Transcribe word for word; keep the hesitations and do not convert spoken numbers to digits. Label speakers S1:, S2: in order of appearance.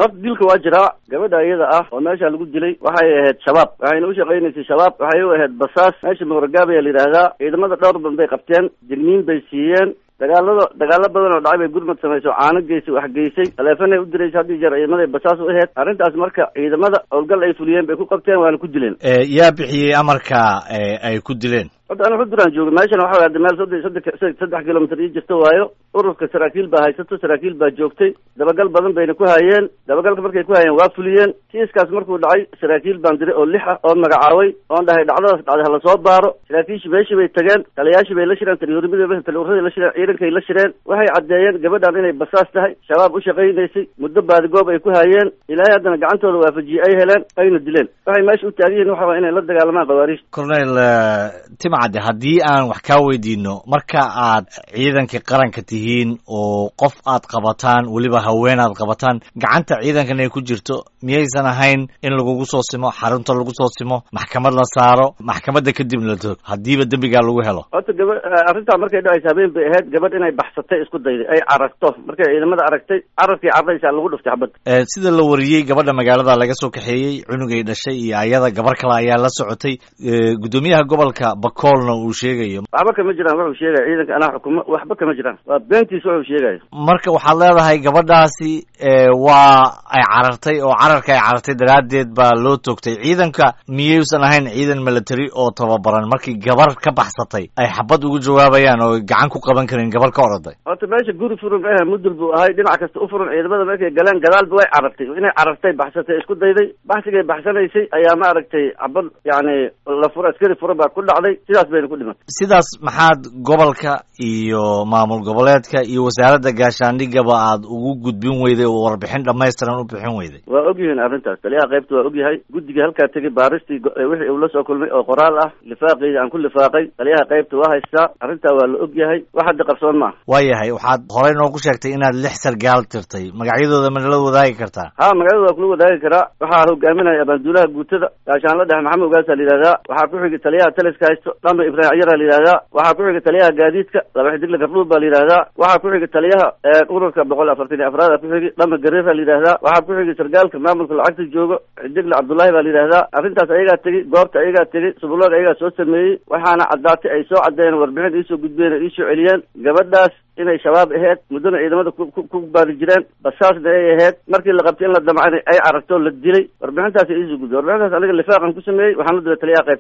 S1: horta dilka waa jiraa gabadha iyada ah oo meesha lagu dilay waxay ahayd shabaab waxayna u shaqaynaysay shabaab waxay u ahayd basaas meesha mooragaab ayaa la yidhaahdaa ciidamada dhowr badan bay qabteen digniin bay siiyeen dagaalada dagaalo badan oo dhacay bay gurmad samayso caano geysay wax geysay taleefanay u diraysa haddii jeer ciidamaday basaas u ahayd arrintaas marka ciidamada howlgal ay fuliyeen bay ku qabteen waana ku dileen
S2: yaa bixiyey amarka ay ku dileen
S1: hadda ana xuduran jooga meeshana waxa wada meel saddex saddex saddex kilomitir ii jirta waayo ururka saraakiil baa haysato saraakiil baa joogtay dabagal badan bayna ku hayeen dabagalka markay ku hayeen waa fuliyeen kiiskaas markuu dhacay saraakiil baan diray oo lix ah oo magacaabay oon dhahay dhacdadaas dhacday hala soo baaro saraakiishii meeshii bay tageen taliyaashii bay la shireen taliyahurimada taliyahuradii la shireen ciidankay la shireen waxay caddeeyeen gabadhan inay basaas tahay shabaab u shaqaynaysay muddo baadigoob ay ku hayeen ilaahay haddana gacantooda waafajiyey ay heleen ayna dileen waxay meesha u taagan yihiin waxa waa inay la dagaalamaan khawaariijta
S2: cornel timcadde haddii aan wax kaa weydiino marka aad ciidanka qaranka tihiin oo qof aad qabataan weliba haween aad qabataan gacanta ciidankan ay ku jirto miyaysan ahayn in lagugu soo simo xarunta lagu soo simo maxkamad la saaro maxkamadda kadibna la toog haddiiba dembigaa lagu helo
S1: horta gaba arrintaa markay dhacaysa habeen bay ahayd gabadh inay baxsatay isku dayday ay cararto markay ciidamada aragtay cararkii carraysaa lagu dhuftay xabadda
S2: sida la wariyey gabadha magaalada laga soo kaxeeyey cunugay dhashay iyo ayada gabar kale ayaa la socotay guddoomiyaha gobolka bakoolna uu sheegayo
S1: waxba kama jiraan wuxuu sheegaya ciidanka anaa xukumo waxba kama jiraan waa beentiis wuxuu sheegaya
S2: marka waxaad leedahay gabadhaasi waa ay carartay oo cararka ay carartay daraaddeed baa loo toogtay ciidanka miyaysan ahayn ciidan military oo tababaran markii gabar ka baxsatay ay xabad ugu jawaabayaan oo gacan ku qaban karin gabar ka oroday
S1: horta meesha guri furan eh mudul buu ahay dhinac kasta u furan ciidamada markay galeen gadaalba way carartay inay carartay baxsatay isku dayday baxsigay baxsanaysay ayaa ma aragtay xabad yacni la fura askari fura baa ku dhacday sidaas bayna ku dhimatay
S2: sidaas maxaad gobolka iyo maamul goboleedka iyo wasaaradda gaashaandhigaba aad ugu gudbin weyday oo warbixin dhamaystiran u bixin weyday
S1: waa ogyihiin arrintaas taliyaha qaybta waa ogyahay guddiga halkaa tegay baaristii wixii uu la soo kulmay oo qoraal ah lifaaqeyda aan ku lifaaqay taliyaha qaybta waa haystaa arrintaa waa la ogyahay wax hadda qarsoon maaha
S2: waayahay waxaad horey noogu sheegtay inaad lix sargaal tirtay magacyadooda ma nala wadaagi kartaa
S1: ha magacyadooda waa kula wadaagi karaa waxaa hogaaminaya abaanduulaha guutada gaashaanla dhexe maxamed ugaasa la yidhahdaa waxaa ku xigay taliyaha taliska haysto dhamba ibraahim cayara la yidhahdaa waxaa ku xigay taliyaha gaadiidka laba xidigle gardhuub baa la yidhahdaa waxaa ku xigay taliyaha ururka boqol afartan iyo afraada ku xigay dhamba gareera la yidhahdaa waxaa ku xigay sargaalka maamulka lacagta joogo xidigle cabdullaahi baa la yidhahdaa arrintaas ayagaa tegey goobta ayagaa tegey subuloog ayagaa soo sameeyey waxaana caddaatay ay soo caddeeyeen warbixin iisoo gudbeen oo iisoo celiyeen gabadhaas inay shabaab ahayd muddana ciidamada ku baadi jireen basaasna ay ahayd markii la qabtay in la damcana ay cararto la dilay warbixintaas iisoo gudbeen warbixintaas aniga lifaaqan ku sameeyey waxaan la dilay taliyaha qayb